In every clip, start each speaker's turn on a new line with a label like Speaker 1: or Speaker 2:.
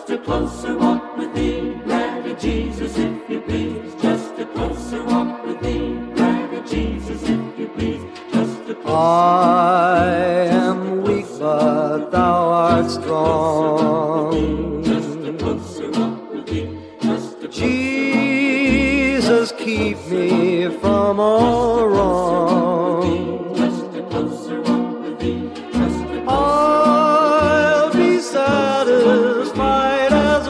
Speaker 1: Just a closer walk with thee, Daddy Jesus, if you please. Just a closer walk with thee, Daddy Jesus, if you please. Just a closer
Speaker 2: I am weak, but thou art strong.
Speaker 1: Just a closer walk with thee. Just a
Speaker 2: Jesus, keep me from all wrong.
Speaker 1: Just a closer walk with thee. Just a
Speaker 2: I'll be satisfied as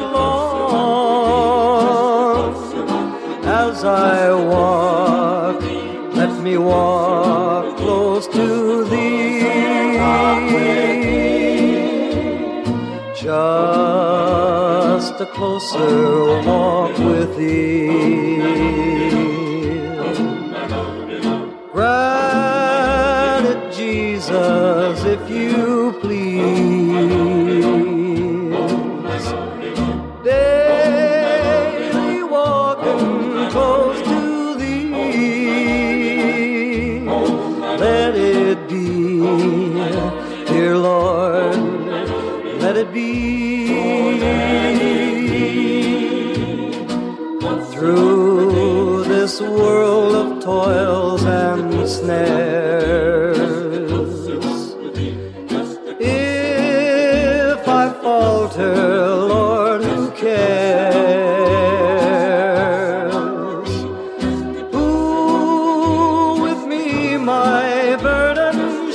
Speaker 2: long as I walk. Let me walk close to thee. Just a closer walk with thee. Grant it, Jesus, if you please. Daily walking close to thee. Let it be, dear Lord, let it be. Through this world of toils and snares, if I falter, Lord, who cares? Who with me my burden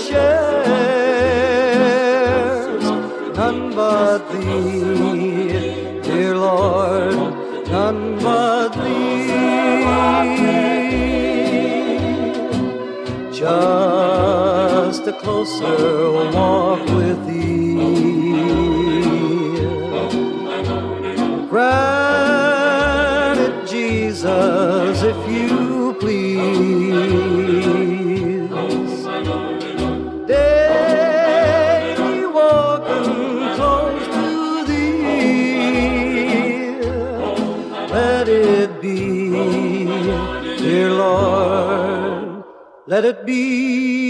Speaker 2: shares? None but thee, dear Lord, none but thee. Just a closer walk with thee. Grant it, Jesus, if you please. Daily walking close to thee. Let it be, dear Lord, let it be.